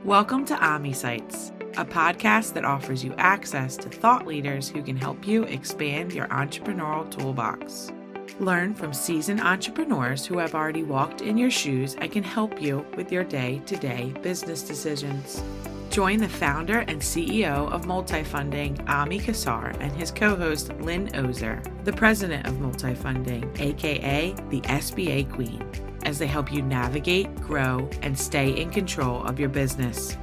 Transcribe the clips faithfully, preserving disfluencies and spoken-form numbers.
Welcome to OmniSites, a podcast that offers you access to thought leaders who can help you expand your entrepreneurial toolbox. Learn from seasoned entrepreneurs who have already walked in your shoes and can help you with your day-to-day business decisions. Join the founder and C E O of Multifunding, Ami Kassar, and his co-host, Lynn Ozer, the president of Multifunding, aka the S B A Queen, as they help you navigate, grow, and stay in control of your business.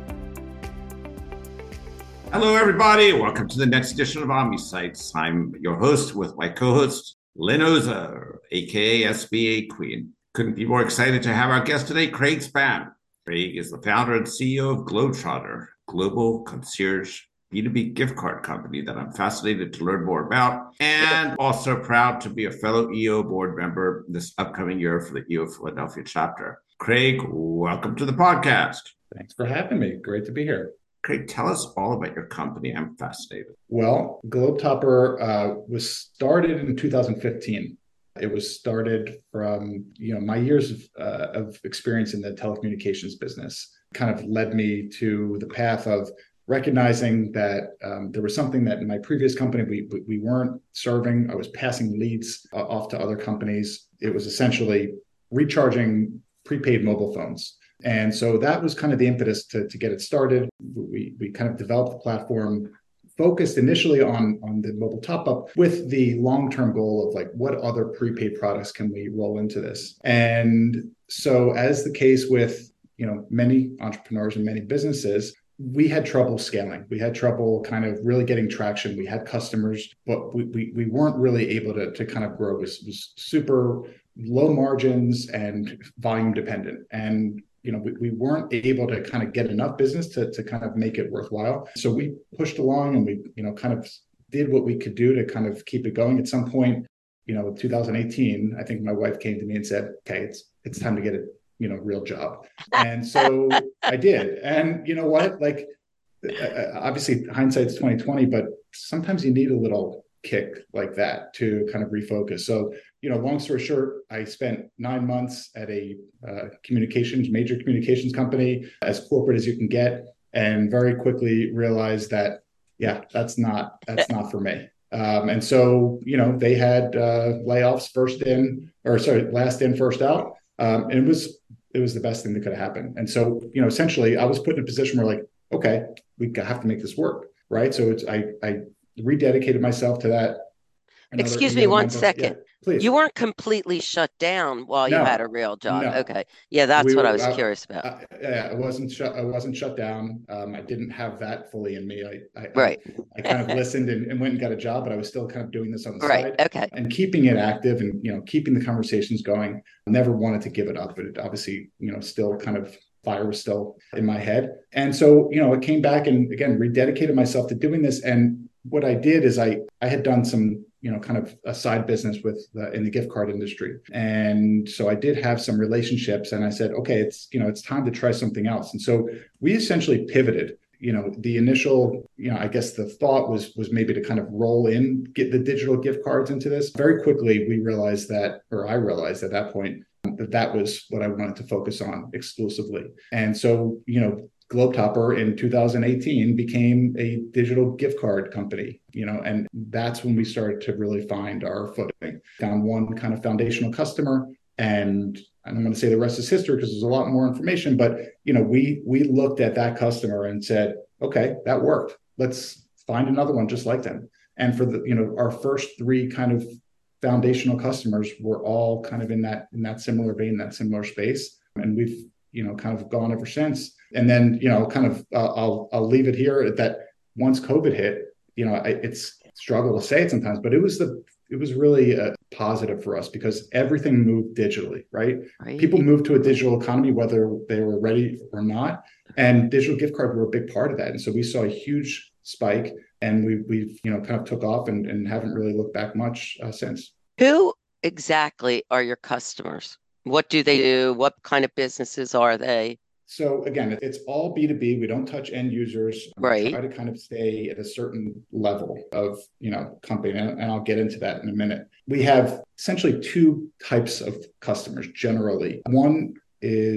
Hello, everybody. Welcome to the next edition of OmniSites. I'm your host with my co-host, Lynn Ozer, aka S B A Queen. Couldn't be more excited to have our guest today, Craig Spann. Craig is the founder and C E O of Globetrotter, global concierge B two B gift card company that I'm fascinated to learn more about, and also proud to be a fellow E O board member this upcoming year for the E O Philadelphia chapter. Craig, welcome to the podcast. Thanks for having me. Great to be here. Craig, tell us all about your company. I'm fascinated. Well, Globetrotter uh, was started in two thousand fifteen. It was started from, you know, my years of, uh, of experience in the telecommunications business kind of led me to the path of recognizing that um, there was something that in my previous company we we weren't serving. I was passing leads uh, off to other companies. It was essentially recharging prepaid mobile phones. And so that was kind of the impetus to, to get it started. We we kind of developed the platform, focused initially on, on the mobile top-up with the long-term goal of like, what other prepaid products can we roll into this? And so as the case with, you know, many entrepreneurs and many businesses, we had trouble scaling. We had trouble kind of really getting traction. We had customers, but we we, we weren't really able to, to kind of grow. It was, was super low margins and volume dependent. And you know, we, we weren't able to kind of get enough business to, to kind of make it worthwhile. So we pushed along and we, you know, kind of did what we could do to kind of keep it going. At some point, you know, two thousand eighteen, I think my wife came to me and said, okay, it's it's time to get a, you know, real job. And so I did. And you know what, like, obviously hindsight's twenty twenty, but sometimes you need a little kick like that to kind of refocus. So, you know, long story short, I spent nine months at a uh, communications, major communications company, as corporate as you can get, and very quickly realized that, yeah, that's not, that's not for me. Um, and so, you know, they had uh, layoffs first in, or sorry, last in, first out. Um, and it was, it was the best thing that could have happened. And so, you know, essentially I was put in a position where like, okay, we have to make this work. Right. So it's, I, I rededicated myself to that. Another, Excuse me one second. Yeah, please. You weren't completely shut down while no, you had a real job. No. Okay. Yeah, that's we what were, I was I, curious about. I, yeah, I wasn't shut. I wasn't shut down. Um, I didn't have that fully in me. I, I right. I, I kind of listened and, and went and got a job, but I was still kind of doing this on the right. side. Okay. And keeping it active and, you know, keeping the conversations going. Never wanted to give it up, but it obviously, you know, still kind of fire was still in my head. And so, you know, I came back and again, rededicated myself to doing this. And what I did is I, I had done some, you know, kind of a side business with the, in the gift card industry. And so I did have some relationships and I said, okay, it's, you know, it's time to try something else. And so we essentially pivoted. You know, the initial, you know, I guess the thought was, was maybe to kind of roll in, get the digital gift cards into this. Very quickly, we realized that, or I realized at that point, that that was what I wanted to focus on exclusively. And so, you know, Globetrotter in two thousand eighteen became a digital gift card company, you know, and that's when we started to really find our footing. Found one kind of foundational customer, and I'm going to say the rest is history because there's a lot more information. But you know, we we looked at that customer and said, okay, that worked. Let's find another one just like them. And for the, you know, our first three kind of foundational customers were all kind of in that in that similar vein, that similar space, and we've, you know, kind of gone ever since. And then, you know, kind of, uh, I'll I'll leave it here at that. Once COVID hit, you know, I, it's a struggle to say it sometimes, but it was the it was really a positive for us because everything moved digitally, right? right? People moved to a digital economy, whether they were ready or not, and digital gift cards were a big part of that. And so we saw a huge spike, and we we've you know kind of took off and, and haven't really looked back much uh, since. Who exactly are your customers? What do they do? What kind of businesses are they? So again, it's all B two B. We don't touch end users. Right. We try to kind of stay at a certain level of, you know, company. And I'll get into that in a minute. We have essentially two types of customers generally. One is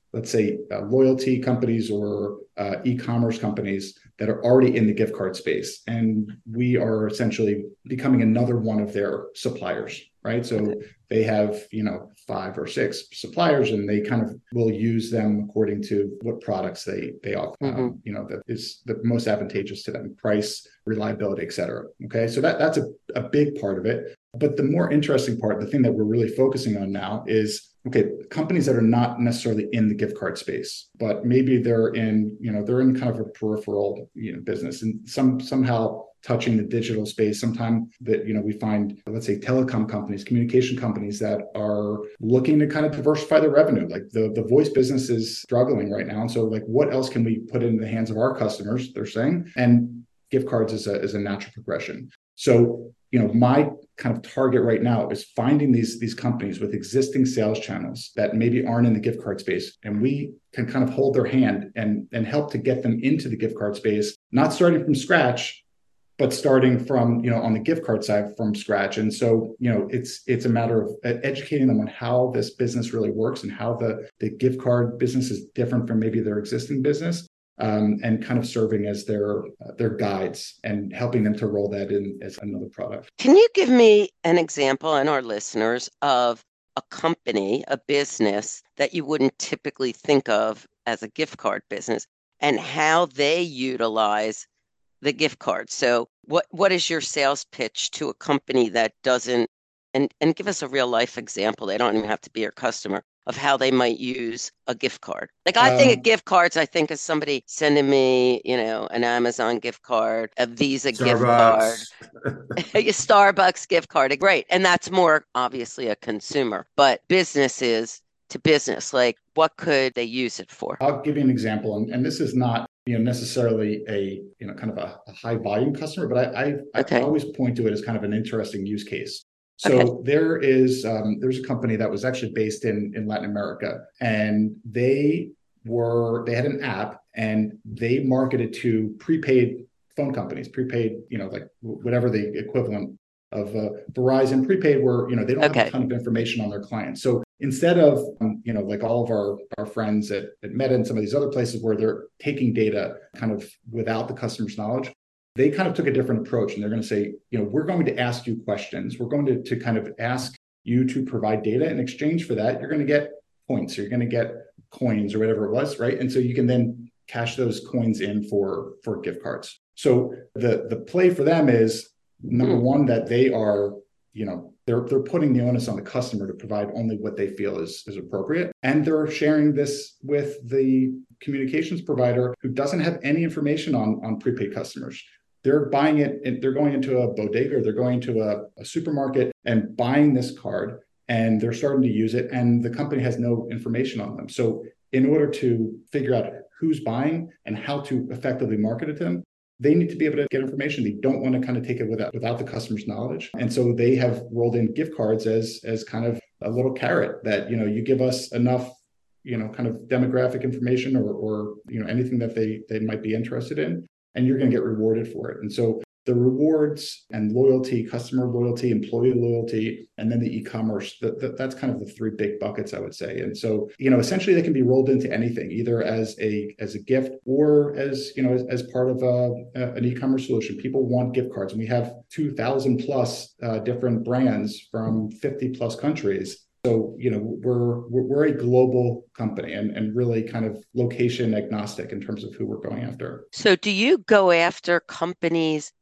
let's say, uh, loyalty companies or uh, e-commerce companies that are already in the gift card space. And we are essentially becoming another one of their suppliers, right? So Okay. they have, you know, five or six suppliers, and they kind of will use them according to what products they they offer, Mm-hmm. um, you know, that is the most advantageous to them, price, reliability, et cetera. Okay, so that that's a, a big part of it. But the more interesting part, the thing that we're really focusing on now is, okay, companies that are not necessarily in the gift card space, but maybe they're in, you know, they're in kind of a peripheral, you know, business, and some somehow touching the digital space. Sometimes that, you know, we find, let's say, telecom companies, communication companies that are looking to kind of diversify their revenue. Like the, the voice business is struggling right now. And so like, what else can we put in the hands of our customers, they're saying, and gift cards is a, is a natural progression. So, you know, my kind of target right now is finding these, these companies with existing sales channels that maybe aren't in the gift card space. And we can kind of hold their hand and, and help to get them into the gift card space, not starting from scratch, but starting from, you know, on the gift card side from scratch. And so, you know, it's it's a matter of educating them on how this business really works and how the, the gift card business is different from maybe their existing business, um, and kind of serving as their uh, their guides and helping them to roll that in as another product. Can you give me an example and our listeners of a company, a business that you wouldn't typically think of as a gift card business and how they utilize the gift card? So what what is your sales pitch to a company that doesn't, and and give us a real life example. They don't even have to be your customer, of how they might use a gift card. Like I think of Um, gift cards, I think of somebody sending me, you know, an Amazon gift card, a Visa gift card, Starbucks. a Starbucks gift card. Great. And that's more obviously a consumer, but businesses to business, like what could they use it for? I'll give you an example, and, and this is not, you know, necessarily a, you know, kind of a, a high volume customer, but I, I I Okay. always point to it as kind of an interesting use case. Okay. So there is um, there's a company that was actually based in in Latin America, and they were they had an app, and they marketed to prepaid phone companies, prepaid, you know, like whatever the equivalent of uh, Verizon prepaid, where, you know, they don't have a Okay. ton of information on their clients. So instead of, um, you know, like all of our, our friends at, at Meta and some of these other places where they're taking data kind of without the customer's knowledge, they kind of took a different approach. And they're going to say, you know, we're going to ask you questions. We're going to, to kind of ask you to provide data. In exchange for that, you're going to get points, or you're going to get coins, or whatever it was, right? And so you can then cash those coins in for, for gift cards. So the, the play for them is, number Hmm. one, that they are, you know, they're they're putting the onus on the customer to provide only what they feel is, is appropriate. And they're sharing this with the communications provider who doesn't have any information on, on prepaid customers. They're buying it, and they're going into a bodega, or they're going to a, a supermarket and buying this card, and they're starting to use it, and the company has no information on them. So in order to figure out who's buying and how to effectively market it to them, they need to be able to get information. They don't want to kind of take it without without the customer's knowledge. And so they have rolled in gift cards as as kind of a little carrot that, you know, you give us enough, you know, kind of demographic information, or or you know, anything that they they might be interested in, and you're going to get rewarded for it. And so the rewards and loyalty, customer loyalty, employee loyalty, and then the e-commerce, that, that, that's kind of the three big buckets, I would say. And so, you know, essentially they can be rolled into anything, either as a as a gift, or as, you know, as, as part of a, a, an e-commerce solution. People want gift cards, and we have two thousand plus uh, different brands from fifty plus countries. So, you know, we're, we're we're a global company, and, and really kind of location agnostic in terms of who we're going after. So do you go after companies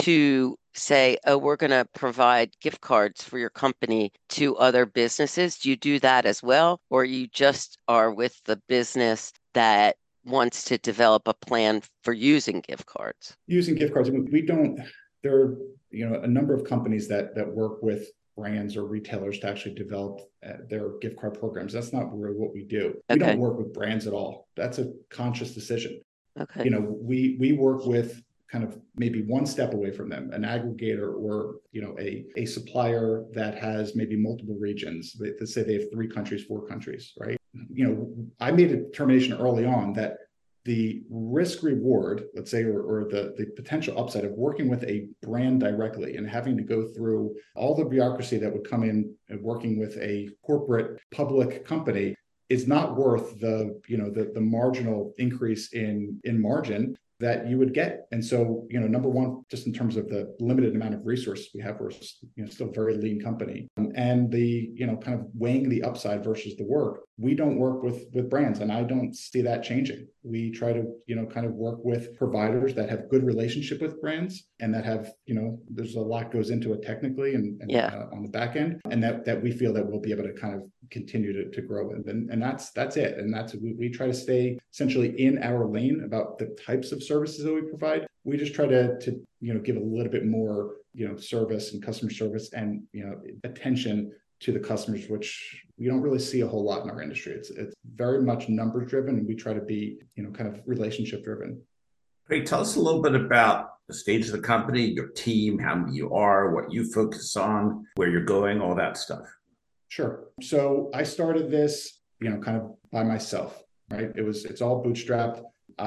to say, oh, we're going to provide gift cards for your company to other businesses? Do you do that as well? Or you just are with the business that wants to develop a plan for using gift cards? Using gift cards, we don't, there are, you know, a number of companies that that work with brands or retailers to actually develop uh, their gift card programs. That's not really what we do. We Okay. don't work with brands at all. That's a conscious decision. Okay. You know, we we work with kind of maybe one step away from them, an aggregator, or, you know, a, a supplier that has maybe multiple regions. Let's say they have three countries, four countries, right? You know, I made a determination early on that the risk reward, let's say, or, or the, the potential upside of working with a brand directly and having to go through all the bureaucracy that would come in and working with a corporate public company is not worth the, you know, the, the marginal increase in, in margin that you would get. And so, you know, number one, just in terms of the limited amount of resources we have, we're, you know, still a very lean company. Um, and the, you know, kind of weighing the upside versus the work, we don't work with, with brands, and I don't see that changing. We try to, you know, kind of work with providers that have good relationship with brands and that have, you know, there's a lot goes into it technically and, and Yeah. uh, on the back end, and that, that we feel that we'll be able to kind of continue to, to grow. And, and, and that's, that's it. And that's, we, we try to stay essentially in our lane about the types of services that we provide. We just try to, to, you know, give a little bit more, you know, service and customer service and, you know, attention to the customers, which we don't really see a whole lot in our industry. It's, it's very much numbers driven, and we try to be, you know, kind of relationship driven. Great. Tell us a little bit about the stage of the company, your team, how many you are, what you focus on, where you're going, all that stuff. Sure. So I started this, you know, kind of by myself, right? It was, it's all bootstrapped.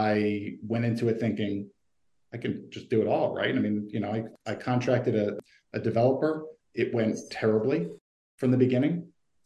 I went into it thinking I can just do it all, right? I mean, you know, I, I contracted a, a developer. It went terribly from the beginning.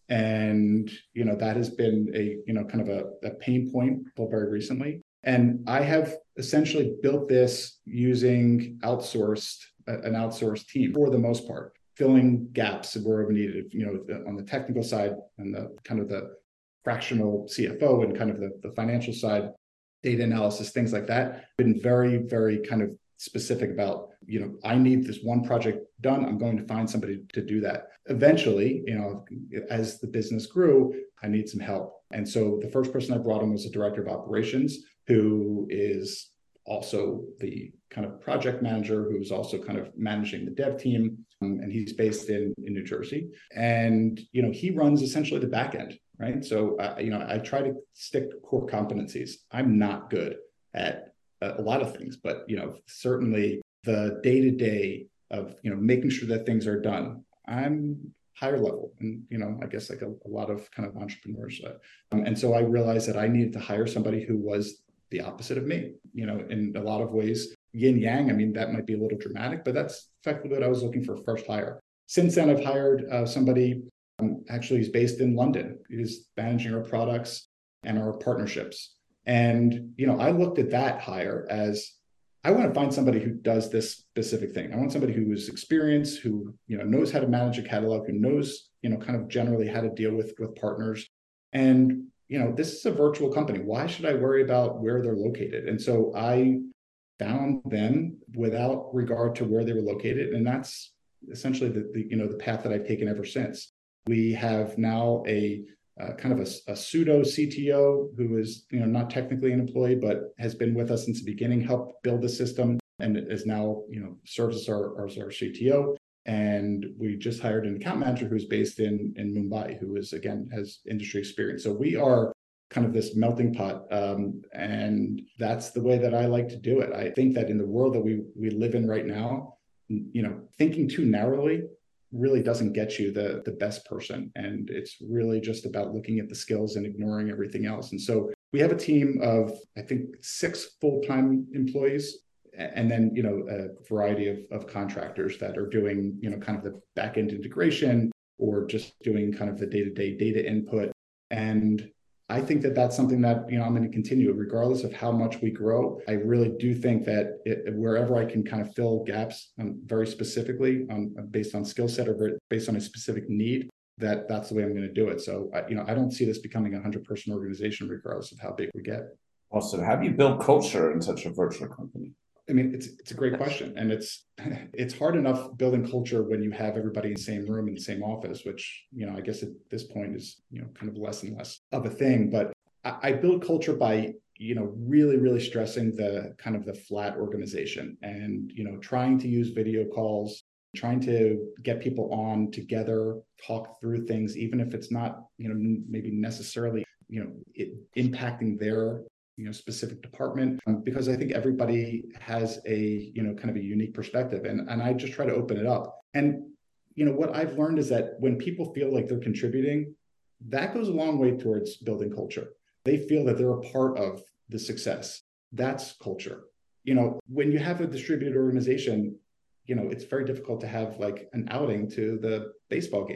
And, you know, that has been a, you know, kind of a, a pain point until very recently. And I have essentially built this using outsourced, an outsourced team for the most part, filling gaps wherever needed, you know, on the technical side and the kind of the fractional C F O and kind of the, the financial side, data analysis, things like that. Been very, very kind of specific about, you know, I need this one project done. I'm going to find somebody to do that. Eventually, you know, as the business grew, I need some help. And so the first person I brought in was a director of operations, who is also the kind of project manager, who's also kind of managing the dev team. Um, and he's based in, in New Jersey. And, you know, he runs essentially the back end, right? So, uh, you know, I try to stick to core competencies. I'm not good at a lot of things, but, you know, certainly the day-to-day of, you know, making sure that things are done, I'm higher level. And, you know, I guess like a, a lot of kind of entrepreneurs. Uh, um, and so I realized that I needed to hire somebody who was the opposite of me, you know, in a lot of ways, yin yang. I mean, that might be a little dramatic, but that's effectively what I was looking for first hire. Since then, I've hired uh, somebody, um, actually he's based in London. He's managing our products and our partnerships. And, you know, I looked at that hire as, I want to find somebody who does this specific thing. I want somebody who is experienced, who, you know, knows how to manage a catalog, who knows, you know, kind of generally how to deal with, with partners. And, you know, this is a virtual company. Why should I worry about where they're located? And so I found them without regard to where they were located. And that's essentially the, the you know, the path that I've taken ever since. We have now a Uh, kind of a, a pseudo C T O who is, you know, not technically an employee, but has been with us since the beginning, helped build the system, and is now, you know, serves as our, as our C T O. And we just hired an account manager who's based in, in Mumbai, who is, again, has industry experience. So we are kind of this melting pot. Um, and that's the way that I like to do it. I think that in the world that we, we live in right now, you know, thinking too narrowly really doesn't get you the, the best person. And it's really just about looking at the skills and ignoring everything else. And so we have a team of, I think, six full-time employees, and then, you know, a variety of, of contractors that are doing, you know, kind of the back-end integration or just doing kind of the day-to-day data input. And I think that that's something that, you know, I'm going to continue regardless of how much we grow. I really do think that it, wherever I can kind of fill gaps um, very specifically um, based on skill set or based on a specific need, that that's the way I'm going to do it. So, uh, you know, I don't see this becoming a hundred person organization regardless of how big we get. Awesome. How do you build culture in such a virtual company? I mean, it's it's a great question, and it's it's hard enough building culture when you have everybody in the same room in the same office, which, you know, I guess at this point is, you know, kind of less and less of a thing. But I, I build culture by, you know, really really stressing the kind of the flat organization, and, you know, trying to use video calls, trying to get people on together, talk through things, even if it's not, you know, maybe necessarily, you know, it, impacting their, you know, specific department, um, because I think everybody has a, you know, kind of a unique perspective. And, and I just try to open it up. And, you know, what I've learned is that when people feel like they're contributing, that goes a long way towards building culture. They feel that they're a part of the success. That's culture. You know, when you have a distributed organization, you know, it's very difficult to have like an outing to the baseball game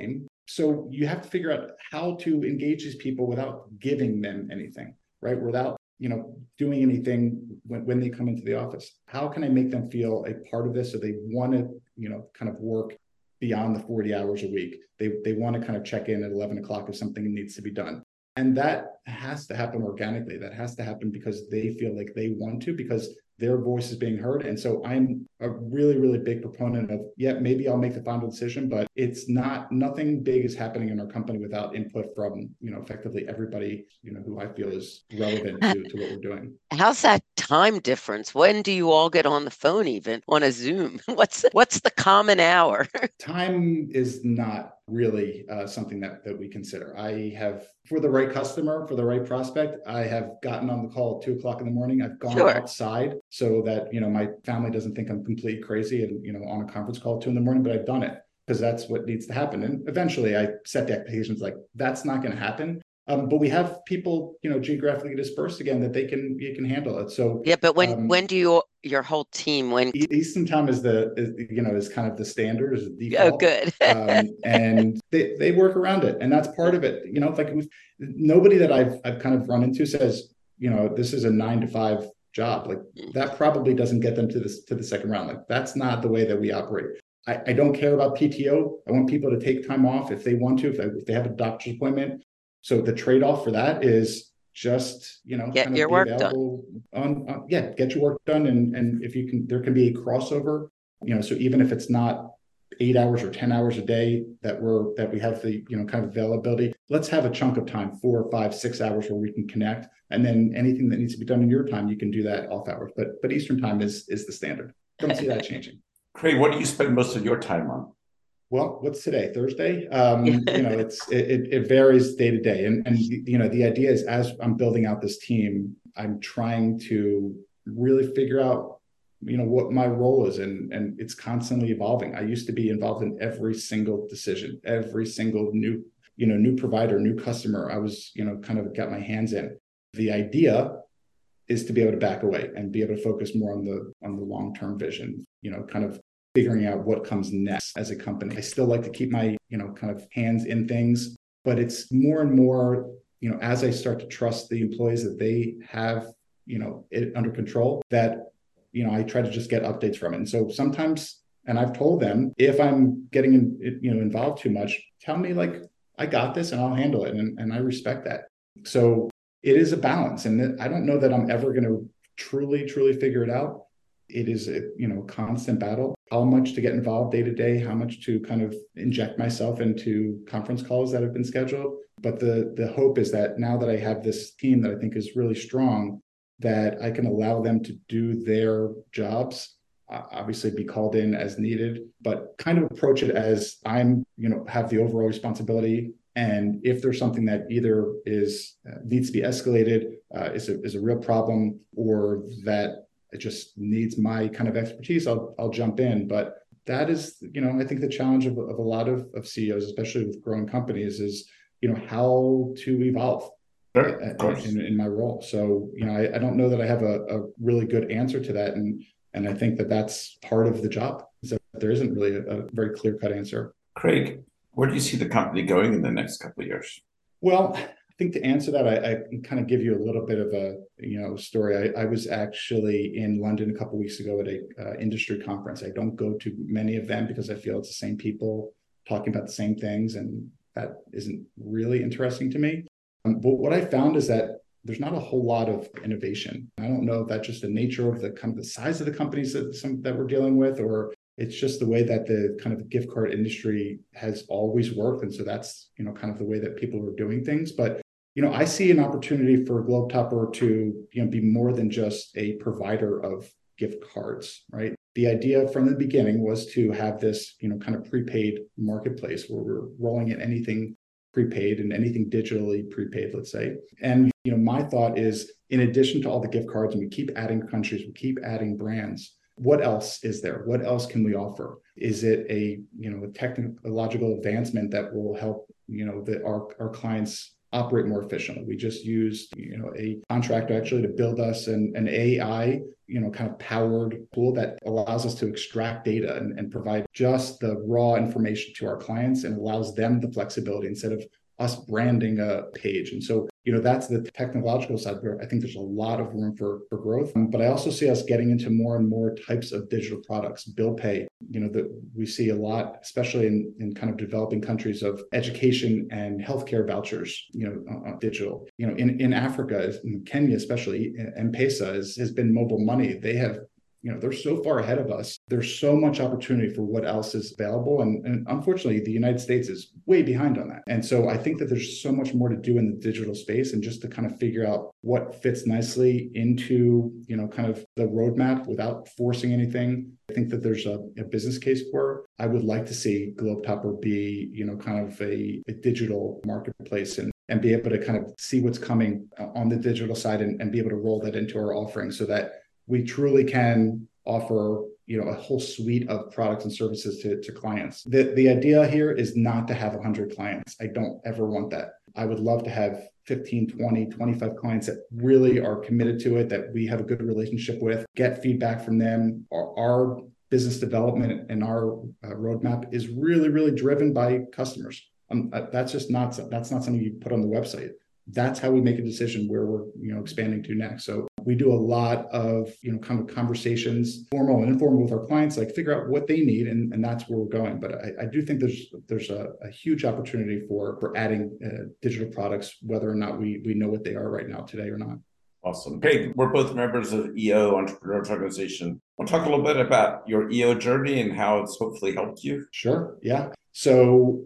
So you have to figure out how to engage these people without giving them anything, right? Without, you know, doing anything when, when they come into the office. How can I make them feel a part of this so they want to, you know, kind of work beyond the forty hours a week? They, they want to kind of check in at eleven o'clock if something needs to be done. And that has to happen organically. That has to happen because they feel like they want to, because their voice is being heard. And so I'm a really, really big proponent of, yeah, maybe I'll make the final decision, but it's not, nothing big is happening in our company without input from, you know, effectively everybody, you know, who I feel is relevant to, to what we're doing. How's that time difference? When do you all get on the phone, even on a Zoom? What's what's the common hour? Time is not really uh, something that that we consider. I have, for the right customer, for the right prospect, I have gotten on the call at two o'clock in the morning. I've gone Sure. outside so that, you know, my family doesn't think I'm completely crazy and, you know, on a conference call at two in the morning, but I've done it because that's what needs to happen. And eventually I set the expectations like that's not going to happen. Um, but we have people, you know, geographically dispersed again that they can you can handle it. So Yeah, but when um, when do you your whole team when Eastern time is the is, you know is kind of the standard, is the oh default. good. um, and they, they work around it, and that's part of it. You know, like we've, nobody that I've I've kind of run into says, you know, this is a nine to five job. Like that probably doesn't get them to this to the second round. Like that's not the way that we operate. I, I don't care about P T O. I want people to take time off if they want to, if they, if they have a doctor's appointment. So the trade-off for that is just, you know, Get kind of your be work available on, on, yeah, get your work done. And, and if you can, there can be a crossover, you know, so even if it's not eight hours or ten hours a day that we're, that we have the, you know, kind of availability, let's have a chunk of time, four, five, six hours where we can connect. And then anything that needs to be done in your time, you can do that off hours. But, but Eastern time is, is the standard. Don't see that changing. Craig, what do you spend most of your time on? Well, what's today? Thursday? Um, you know, it's it, it varies day to day. And, and, you know, the idea is as I'm building out this team, I'm trying to really figure out, you know, what my role is. And, and it's constantly evolving. I used to be involved in every single decision, every single new, you know, new provider, new customer. I was, you know, kind of got my hands in. The idea is to be able to back away and be able to focus more on the on the long-term vision, you know, kind of figuring out what comes next as a company. I still like to keep my, you know, kind of hands in things, but it's more and more, you know, as I start to trust the employees that they have, you know, it under control, that, you know, I try to just get updates from it. And so sometimes, and I've told them, if I'm getting, in, you know, involved too much, tell me like, I got this and I'll handle it. And, and I respect that. So it is a balance. And I don't know that I'm ever going to truly, truly figure it out. It is a, you know, constant battle. How much to get involved day to day, how much to kind of inject myself into conference calls that have been scheduled. But the the hope is that now that I have this team that I think is really strong, that I can allow them to do their jobs, uh, obviously be called in as needed, but kind of approach it as I'm, you know, have the overall responsibility. And if there's something that either is uh, needs to be escalated, uh, is a is a real problem, or that it just needs my kind of expertise, I'll I'll jump in. But that is, you know, I think the challenge of, of a lot of, of C E Os, especially with growing companies, is, you know, how to evolve Sure, in, in my role. So, you know, I, I don't know that I have a, a really good answer to that. And and I think that that's part of the job, is that there isn't really a, a very clear-cut answer. Craig, where do you see the company going in the next couple of years? Well, I think to answer that, I, I can kind of give you a little bit of a, you know, story. I, I was actually in London a couple of weeks ago at a uh, industry conference. I don't go to many of them because I feel it's the same people talking about the same things, and that isn't really interesting to me. Um, but what I found is that there's not a whole lot of innovation. I don't know if that's just the nature of the kind of the size of the companies that some that we're dealing with, or it's just the way that the kind of gift card industry has always worked. And so that's, you know, kind of the way that people are doing things. But, you know, I see an opportunity for Globetopper to, you know, be more than just a provider of gift cards, right? The idea from the beginning was to have this, you know, kind of prepaid marketplace where we're rolling in anything prepaid and anything digitally prepaid, let's say. And, you know, my thought is, in addition to all the gift cards, and we keep adding countries, we keep adding brands, what else is there? What else can we offer? Is it a, you know, a technological advancement that will help, you know, the, our, our clients operate more efficiently. We just used, you know, a contractor actually to build us an, an A I, you know, kind of powered tool that allows us to extract data and, and provide just the raw information to our clients and allows them the flexibility instead of us branding a page. And so, you know, that's the technological side where I think there's a lot of room for, for growth. Um, but I also see us getting into more and more types of digital products, bill pay, you know, that we see a lot, especially in, in kind of developing countries, of education and healthcare vouchers, you know, uh, digital. You know, in, in Africa, in Kenya especially, M-Pesa is, has been mobile money. They have, you know, they're so far ahead of us. There's so much opportunity for what else is available. And, and unfortunately, the United States is way behind on that. And so I think that there's so much more to do in the digital space, and just to kind of figure out what fits nicely into, you know, kind of the roadmap without forcing anything. I think that there's a, a business case for it. I would like to see Globetopper be, you know, kind of a, a digital marketplace and and be able to kind of see what's coming on the digital side and, and be able to roll that into our offering so that we truly can offer, you know, a whole suite of products and services to, to clients. The, the idea here is not to have one hundred clients. I don't ever want that. I would love to have fifteen, twenty, twenty-five clients that really are committed to it, that we have a good relationship with, get feedback from them. Our, our business development and our uh, roadmap is really, really driven by customers. Um, that's just not, that's not something you put on the website. That's how we make a decision where we're, you know, expanding to next. So we do a lot of, you know, kind of conversations, formal and informal, with our clients, like figure out what they need, and, and that's where we're going. But I, I do think there's there's a, a huge opportunity for for adding uh, digital products, whether or not we we know what they are right now today or not. Awesome. Craig, we're both members of E O, Entrepreneurs Organization. Want to talk a little bit about your E O journey and how it's hopefully helped you? Sure. Yeah. So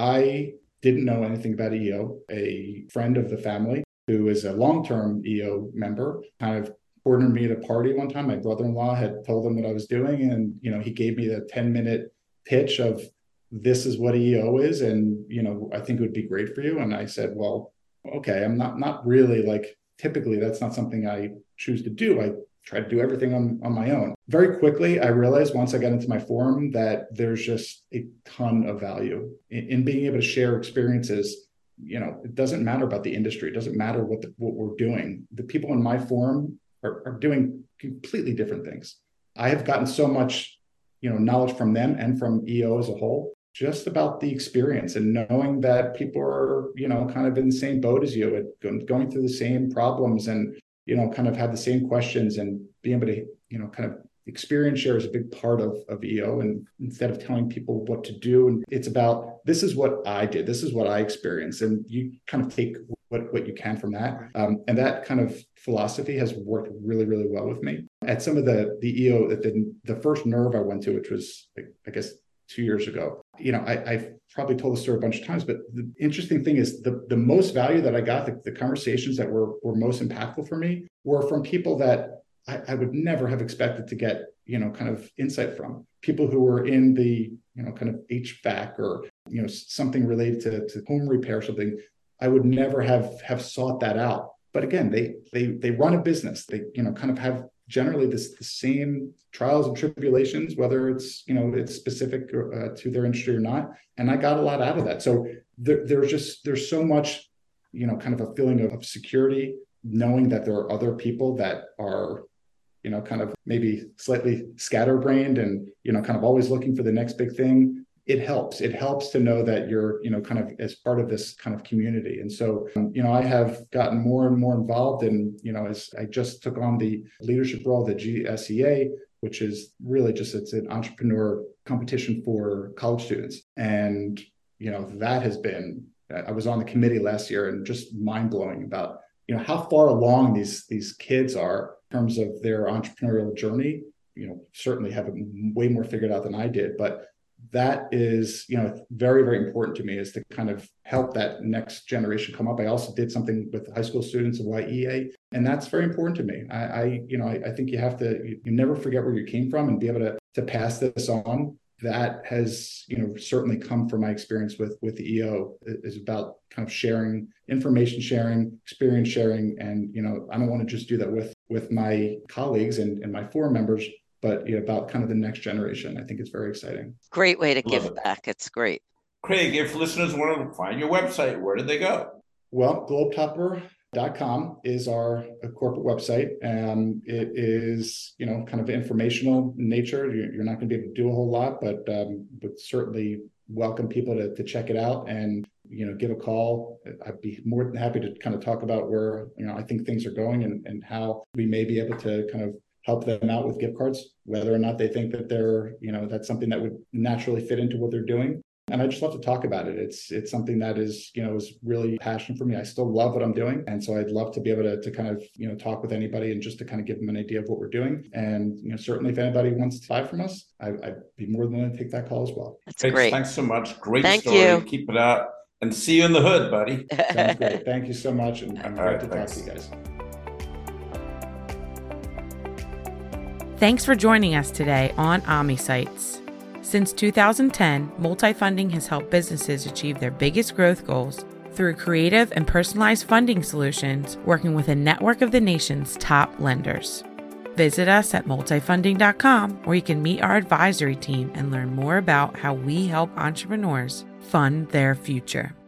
I didn't know anything about E O. A friend of the family who is a long-term E O member kind of cornered me at a party one time. My brother-in-law had told him what I was doing, and, you know, he gave me the ten-minute pitch of, this is what E O is, and, you know, I think it would be great for you. And I said, well, okay, I'm not not really, like, typically that's not something I choose to do. I try to do everything on, on my own. Very quickly, I realized once I got into my forum that there's just a ton of value in, in being able to share experiences. You know, it doesn't matter about the industry. It doesn't matter what the, what we're doing. The people in my forum are, are doing completely different things. I have gotten so much, you know, knowledge from them and from E O as a whole, just about the experience and knowing that people are, you know, kind of in the same boat as you, and going through the same problems, and, you know, kind of have the same questions, and being able to, you know, kind of experience share is a big part of, of E O. And instead of telling people what to do, and it's about, this is what I did, this is what I experienced, and you kind of take what, what you can from that. Um, and that kind of philosophy has worked really, really well with me. At some of the, the E O, at the, the first Nerve I went to, which was, I guess, two years ago, you know, I, I've probably told the story a bunch of times, but the interesting thing is the, the most value that I got, the, the conversations that were, were most impactful for me were from people that I, I would never have expected to get, you know, kind of insight from. People who were in the, you know, kind of H V A C or, you know, something related to, to home repair, something. I would never have have sought that out. But again, they they they run a business. They, you know, kind of have generally this the same trials and tribulations, whether it's, you know, it's specific uh, to their industry or not. And I got a lot out of that. So there, there's just there's so much, you know, kind of a feeling of, of security, knowing that there are other people that are, you know, kind of maybe slightly scatterbrained and, you know, kind of always looking for the next big thing. It helps. It helps to know that you're, you know, kind of as part of this kind of community. And so, um, you know, I have gotten more and more involved in, you know, as I just took on the leadership role, the G S E A, which is really just, it's an entrepreneur competition for college students. And, you know, that has been, I was on the committee last year, and just mind blowing about, you know, how far along these, these kids are in terms of their entrepreneurial journey. You know, certainly have it way more figured out than I did, but that is, you know, very, very important to me, is to kind of help that next generation come up. I also did something with high school students of Y E A, and that's very important to me. I, I you know, I, I think you have to, you, you never forget where you came from, and be able to, to pass this on. That has, you know, certainly come from my experience with, with the E O. It is about kind of sharing, information sharing, experience sharing. And, you know, I don't want to just do that with, with my colleagues and, and my forum members, but, you know, about kind of the next generation. I think it's very exciting. Great way to Love give it. back. It's great. Craig, if listeners want to find your website, where do they go? Well, globetopper dot com is our corporate website. Um, it is, you know, kind of informational in nature. You're, you're not going to be able to do a whole lot, but um, but certainly welcome people to, to check it out and, you know, give a call. I'd be more than happy to kind of talk about where, you know, I think things are going and, and how we may be able to kind of help them out with gift cards, whether or not they think that they're, you know, that's something that would naturally fit into what they're doing. And I just love to talk about it. It's it's something that is, you know, is really passion for me. I still love what I'm doing. And so I'd love to be able to, to kind of, you know, talk with anybody and just to kind of give them an idea of what we're doing. And, you know, certainly if anybody wants to buy from us, I, I'd be more than willing to take that call as well. That's Thanks, great. Thanks so much. Great Thank story. you. Keep it up. And see you in the hood, buddy. Sounds great. Thank you so much. And I'm All glad right, to thanks. talk to you guys. Thanks for joining us today on OmniSites. Since two thousand ten, Multifunding has helped businesses achieve their biggest growth goals through creative and personalized funding solutions, working with a network of the nation's top lenders. Visit us at multifunding dot com, where you can meet our advisory team and learn more about how we help entrepreneurs fund their future.